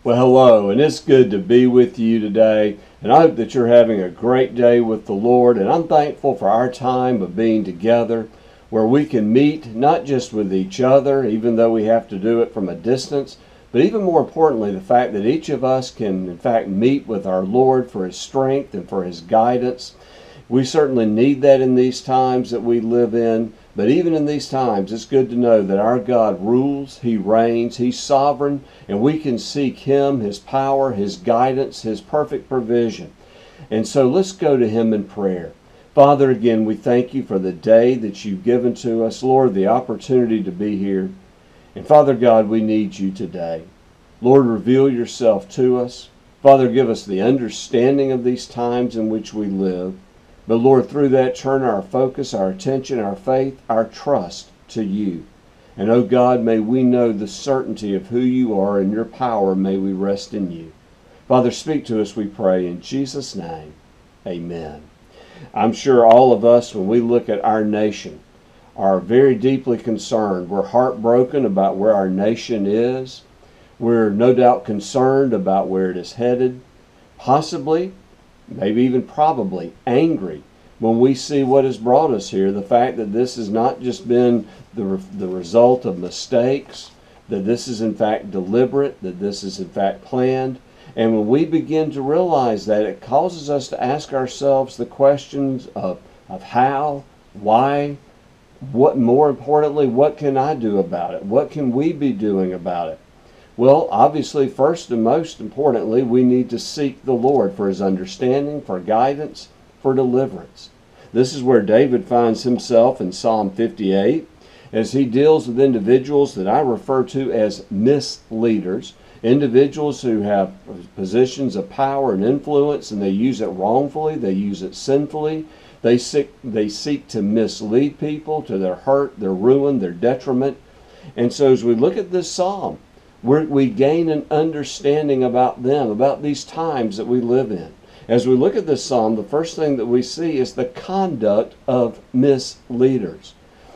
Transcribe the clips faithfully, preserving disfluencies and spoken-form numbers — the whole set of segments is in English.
Well, hello, and it's good to be with you today. And I hope that you're having a great day with the Lord. And I'm thankful for our time of being together where we can meet not just with each other, even though we have to do it from a distance, but even more importantly, the fact that each of us can, in fact, meet with our Lord for His strength and for His guidance. We certainly need that in these times that we live in. But even in these times, it's good to know that our God rules, He reigns, He's sovereign, and we can seek Him, His power, His guidance, His perfect provision. And so let's go to Him in prayer. Father, again, we thank You for the day that You've given to us, Lord, the opportunity to be here. And Father God, we need You today. Lord, reveal Yourself to us. Father, give us the understanding of these times in which we live. But Lord, through that, turn our focus, our attention, our faith, our trust to You. And oh God, may we know the certainty of who You are, and Your power may we rest in You. Father, speak to us, we pray, in Jesus' name. Amen. I'm sure all of us, when we look at our nation, are very deeply concerned. We're heartbroken about where our nation is. We're no doubt concerned about where it is headed. Possibly, maybe even probably angry when we see what has brought us here, the fact that this has not just been the, re the result of mistakes, that this is in fact deliberate, that this is in fact planned. And when we begin to realize that, it causes us to ask ourselves the questions of, of how, why, what, more importantly, what can I do about it? What can we be doing about it? Well, obviously, first and most importantly, we need to seek the Lord for His understanding, for guidance, for deliverance. This is where David finds himself in Psalm fifty-eight, as he deals with individuals that I refer to as misleaders, individuals who have positions of power and influence, and they use it wrongfully, they use it sinfully. They seek, they seek to mislead people to their hurt, their ruin, their detriment. And so as we look at this psalm, We're, we gain an understanding about them, about these times that we live in. As we look at this psalm, the first thing that we see is the conduct of misleaders.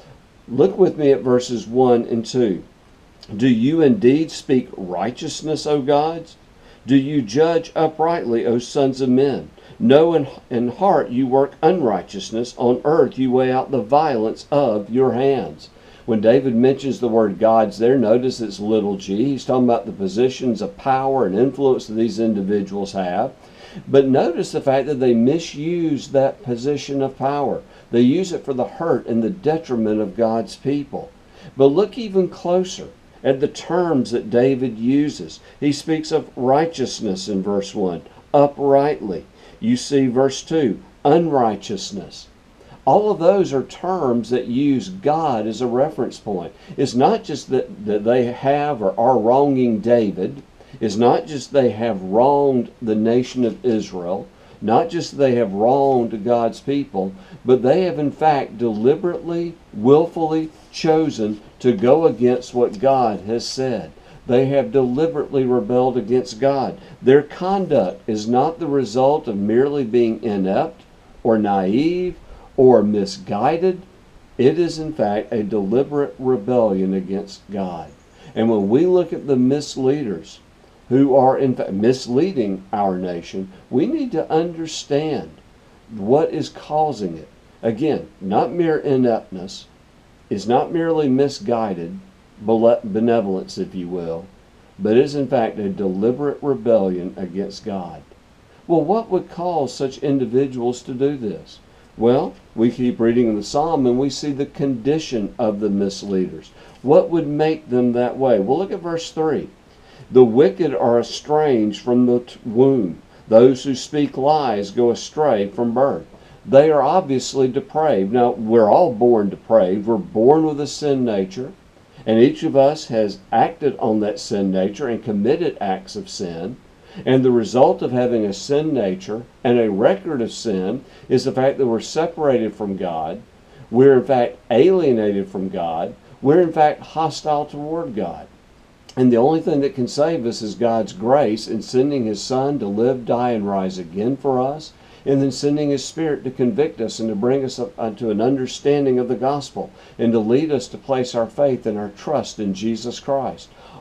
Look with me at verses one and two. Do you indeed speak righteousness, O gods? Do you judge uprightly, O sons of men? No, in, in heart you work unrighteousness. On earth you weigh out the violence of your hands. When David mentions the word gods there, notice it's little g. He's talking about the positions of power and influence that these individuals have. But notice the fact that they misuse that position of power. They use it for the hurt and the detriment of God's people. But look even closer at the terms that David uses. He speaks of righteousness in verse one, uprightly. You see verse two, unrighteousness. All of those are terms that use God as a reference point. It's not just that, that they have or are wronging David. It's not just they have wronged the nation of Israel. Not just they have wronged God's people, but they have in fact deliberately, willfully chosen to go against what God has said. They have deliberately rebelled against God. Their conduct is not the result of merely being inept or naive or misguided. It is in fact a deliberate rebellion against God. And when we look at the misleaders who are in fact misleading our nation, we need to understand what is causing it. Again, not mere ineptness, is not merely misguided benevolence, if you will, but is in fact a deliberate rebellion against God. Well, what would cause such individuals to do this? Well, we keep reading in the psalm and we see the condition of the misleaders. What would make them that way? Well, look at verse three. The wicked are estranged from the womb. Those who speak lies go astray from birth. They are obviously depraved. Now, we're all born depraved. We're born with a sin nature, and each of us has acted on that sin nature and committed acts of sin. And the result of having a sin nature and a record of sin is the fact that we're separated from God. We're in fact alienated from God. We're in fact hostile toward God. And the only thing that can save us is God's grace in sending His Son to live, die, and rise again for us, and then sending His Spirit to convict us and to bring us up unto an understanding of the gospel and to lead us to place our faith and our trust in Jesus Christ.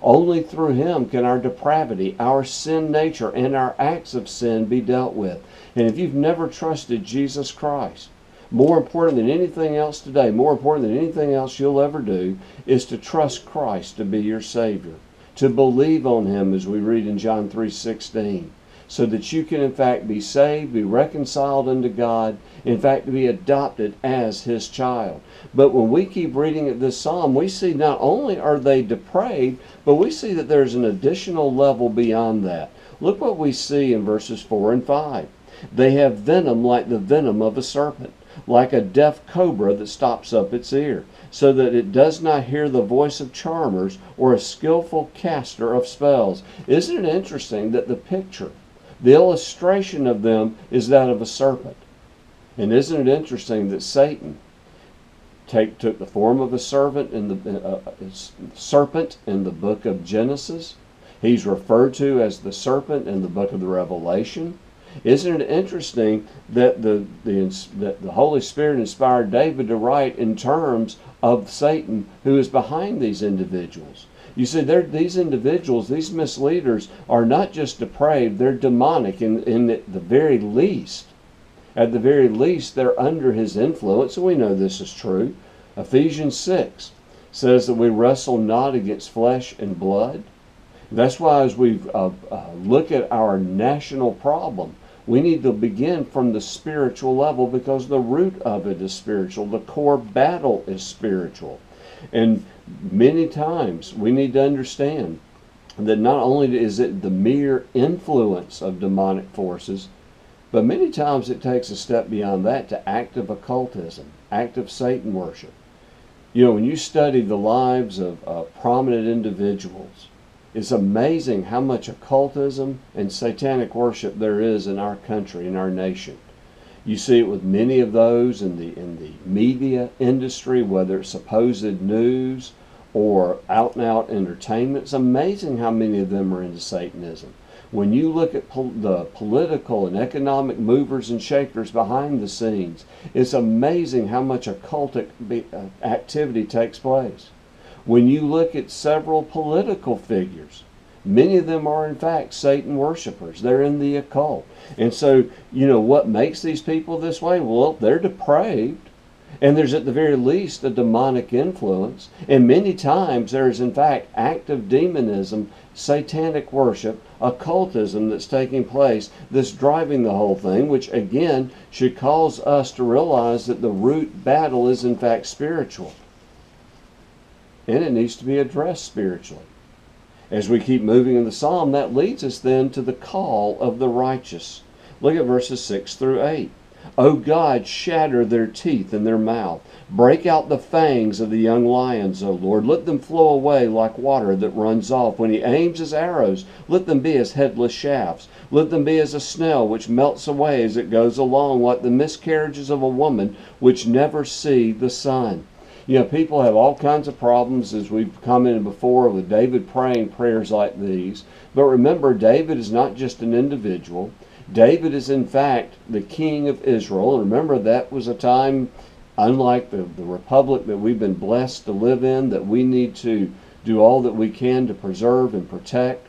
Only through him can our depravity, our sin nature, and our acts of sin be dealt with. And if you've never trusted Jesus Christ, more important than anything else today, more important than anything else you'll ever do, is to trust Christ to be your Savior, to believe on him as we read in John three sixteen, so that you can in fact be saved, be reconciled unto God, in fact to be adopted as his child. But when we keep reading at this psalm, we see not only are they depraved, but we see that there's an additional level beyond that. Look what we see in verses four and five. They have venom like the venom of a serpent, like a deaf cobra that stops up its ear, so that it does not hear the voice of charmers or a skillful caster of spells. Isn't it interesting that the picture, the illustration of them is that of a serpent? And isn't it interesting that Satan take, took the form of a servant in the uh, serpent in the book of Genesis? He's referred to as the serpent in the book of the Revelation. Isn't it interesting that the, the, that the Holy Spirit inspired David to write in terms of Satan, who is behind these individuals? You see, these individuals, these misleaders, are not just depraved, they're demonic in, in the very least. At the very least, they're under his influence, and we know this is true. Ephesians six says that we wrestle not against flesh and blood. That's why as we uh, uh, look at our national problem, we need to begin from the spiritual level, because the root of it is spiritual. The core battle is spiritual. And many times we need to understand that not only is it the mere influence of demonic forces, but many times it takes a step beyond that to active occultism, active Satan worship. You know, when you study the lives of uh, prominent individuals, it's amazing how much occultism and satanic worship there is in our country, in our nation. You see it with many of those in the in the media industry, whether it's supposed news or out and out entertainment. It's amazing how many of them are into Satanism. When you look at pol the political and economic movers and shakers behind the scenes, it's amazing how much occultic be, uh, activity takes place. When you look at several political figures, many of them are in fact Satan worshipers. They're in the occult. And so, you know, what makes these people this way? Well, they're depraved. And there's at the very least a demonic influence. And many times there is in fact active demonism, satanic worship, occultism that's taking place that's driving the whole thing, which again should cause us to realize that the root battle is in fact spiritual. And it needs to be addressed spiritually. As we keep moving in the psalm, that leads us then to the call of the righteous. Look at verses six through eight. O God, shatter their teeth in their mouth. Break out the fangs of the young lions, O Lord. Let them flow away like water that runs off. When he aims his arrows, let them be as headless shafts. Let them be as a snail which melts away as it goes along, like the miscarriages of a woman which never see the sun. You know, people have all kinds of problems, as we've commented before, with David praying prayers like these. But remember, David is not just an individual. David is, in fact, the king of Israel. And remember, that was a time, unlike the, the republic that we've been blessed to live in, that we need to do all that we can to preserve and protect.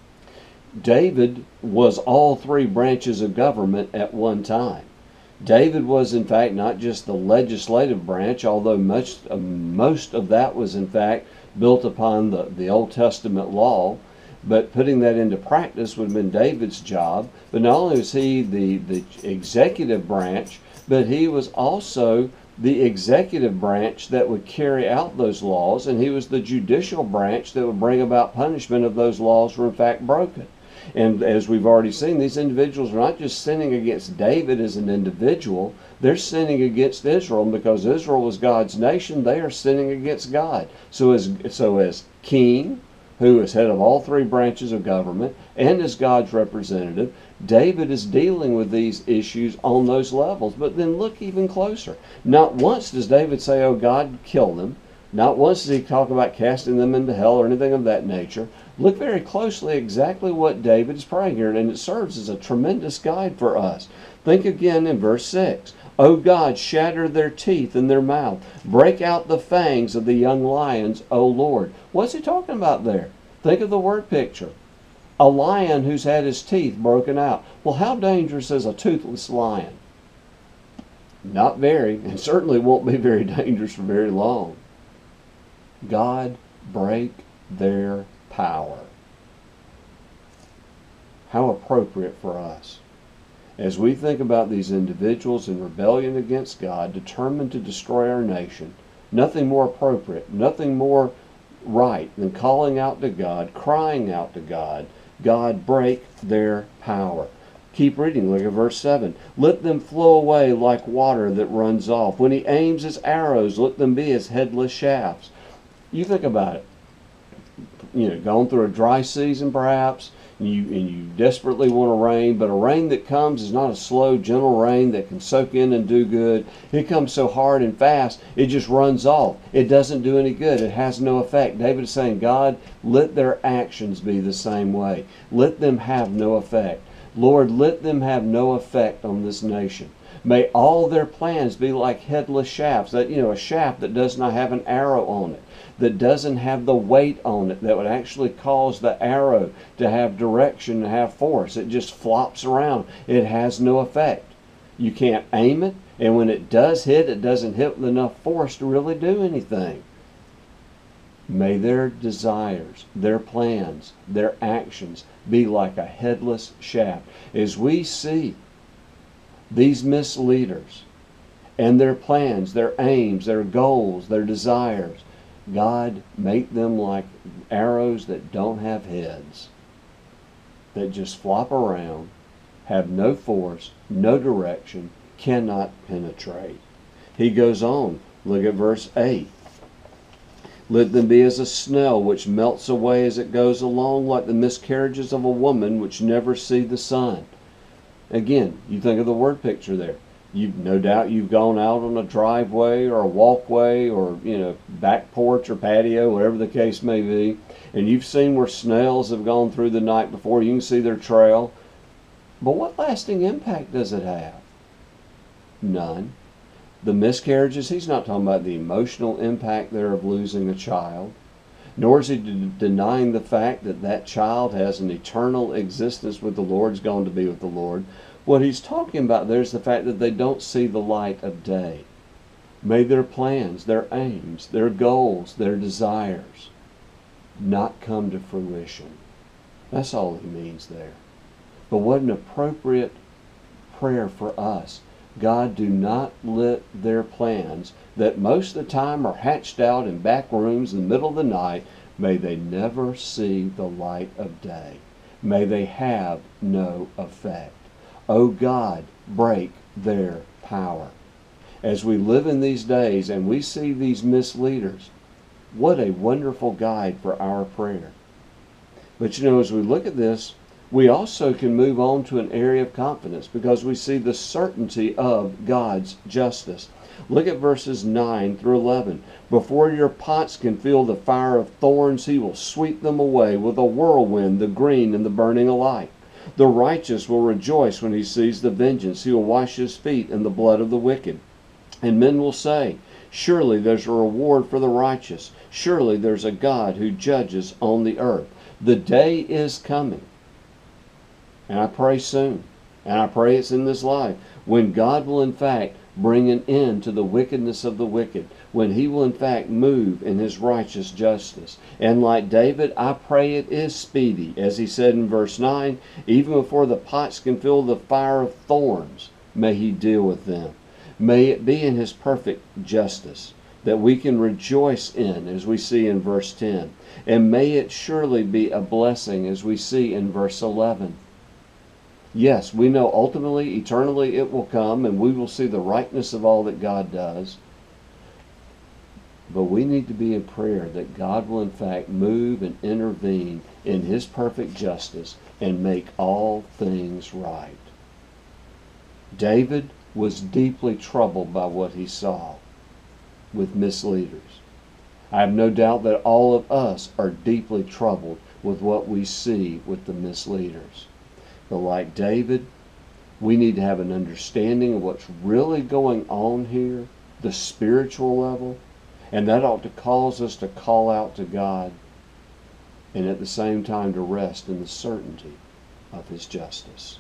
David was all three branches of government at one time. David was, in fact, not just the legislative branch, although much, uh, most of that was, in fact, built upon the, the Old Testament law. But putting that into practice would have been David's job. But not only was he the, the executive branch, but he was also the executive branch that would carry out those laws, and he was the judicial branch that would bring about punishment if those laws were, in fact, broken. And as we've already seen, these individuals are not just sinning against David as an individual, they're sinning against Israel. And because Israel was God's nation, they are sinning against God. So as, so as king, who is head of all three branches of government, and as God's representative, David is dealing with these issues on those levels. But then look even closer. Not once does David say, oh, God, kill them. Not once does he talk about casting them into hell or anything of that nature. Look very closely exactly what David is praying here, and it serves as a tremendous guide for us. Think again in verse six. O God, shatter their teeth in their mouth. Break out the fangs of the young lions, O Lord. What's he talking about there? Think of the word picture. A lion who's had his teeth broken out. Well, how dangerous is a toothless lion? Not very, and certainly won't be very dangerous for very long. God, break their power. How appropriate for us. As we think about these individuals in rebellion against God, determined to destroy our nation, nothing more appropriate, nothing more right than calling out to God, crying out to God, God, break their power. Keep reading, look at verse seven. Let them flow away like water that runs off. When he aims his arrows, let them be as headless shafts. You think about it. You know, going through a dry season perhaps, and you, and you desperately want a rain, but a rain that comes is not a slow, gentle rain that can soak in and do good. It comes so hard and fast, it just runs off. It doesn't do any good. It has no effect. David is saying, God, let their actions be the same way. Let them have no effect. Lord, let them have no effect on this nation. May all their plans be like headless shafts. That, you know, a shaft that does not have an arrow on it, that doesn't have the weight on it that would actually cause the arrow to have direction, to have force. It just flops around. It has no effect. You can't aim it, and when it does hit, it doesn't hit with enough force to really do anything. May their desires, their plans, their actions be like a headless shaft. As we see these misleaders and their plans, their aims, their goals, their desires, God, make them like arrows that don't have heads, that just flop around, have no force, no direction, cannot penetrate. He goes on. Look at verse eight. Let them be as a snail which melts away as it goes along, like the miscarriages of a woman which never see the sun. Again, you think of the word picture there. You no doubt you've gone out on a driveway or a walkway or, you know, back porch or patio, whatever the case may be, and you've seen where snails have gone through the night before. You can see their trail. But what lasting impact does it have? None. The miscarriages, he's not talking about the emotional impact there of losing a child, nor is he de- denying the fact that that child has an eternal existence with the Lord, is going to be with the Lord. What he's talking about there is the fact that they don't see the light of day. May their plans, their aims, their goals, their desires not come to fruition. That's all he means there. But what an appropriate prayer for us. God, do not let their plans that most of the time are hatched out in back rooms in the middle of the night, may they never see the light of day. May they have no effect. Oh God, break their power. As we live in these days and we see these misleaders, what a wonderful guide for our prayer. But you know, as we look at this, we also can move on to an area of confidence because we see the certainty of God's justice. Look at verses nine through eleven. Before your pots can feel the fire of thorns, he will sweep them away with a whirlwind, the green and the burning alike. The righteous will rejoice when he sees the vengeance. He will wash his feet in the blood of the wicked. And men will say, surely there's a reward for the righteous. Surely there's a God who judges on the earth. The day is coming. And I pray soon, and I pray it's in this life, when God will in fact bring an end to the wickedness of the wicked, when he will in fact move in his righteous justice. And like David, I pray it is speedy, as he said in verse nine, even before the pots can feel the fire of thorns, may he deal with them. May it be in his perfect justice that we can rejoice in, as we see in verse ten. And may it surely be a blessing, as we see in verse eleven. Yes, we know ultimately, eternally it will come, and we will see the rightness of all that God does. But we need to be in prayer that God will in fact move and intervene in his perfect justice and make all things right. David was deeply troubled by what he saw with misleaders. I have no doubt that all of us are deeply troubled with what we see with the misleaders. But like David, we need to have an understanding of what's really going on here, the spiritual level, and that ought to cause us to call out to God. and at the same time to rest in the certainty of His justice.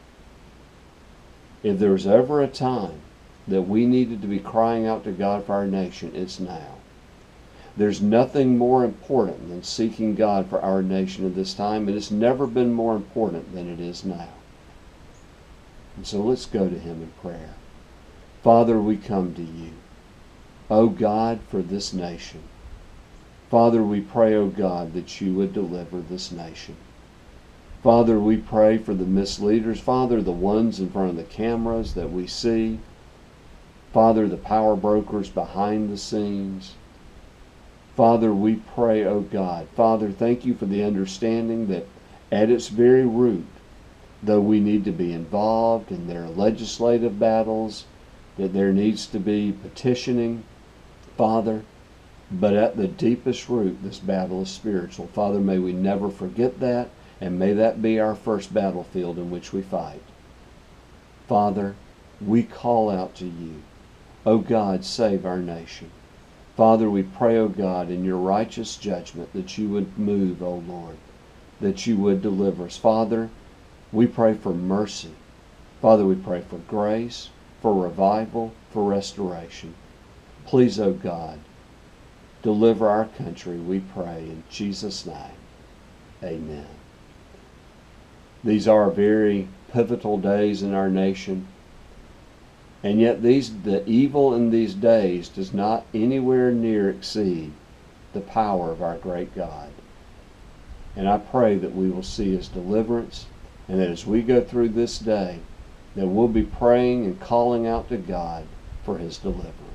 If there was ever a time that we needed to be crying out to God for our nation, it's now. There's nothing more important than seeking God for our nation at this time, and it's never been more important than it is now. And so let's go to Him in prayer. Father, we come to You, O God, for this nation. Father, we pray, O God, that You would deliver this nation. Father, we pray for the misleaders. Father, the ones in front of the cameras that we see. Father, the power brokers behind the scenes. Father, we pray, O God. Father, thank You for the understanding that at its very root, though we need to be involved in their legislative battles, that there needs to be petitioning, Father, but at the deepest root, this battle is spiritual. Father, may we never forget that, and may that be our first battlefield in which we fight. Father, we call out to You. O God, save our nation. Father, we pray, O God, in Your righteous judgment that You would move, O Lord, that You would deliver us. Father, we pray for mercy. Father, we pray for grace, for revival, for restoration. Please, O God, deliver our country, we pray, in Jesus' name. Amen. These are very pivotal days in our nation. And yet these the evil in these days does not anywhere near exceed the power of our great God. And I pray that we will see His deliverance, and that as we go through this day, that we'll be praying and calling out to God for His deliverance.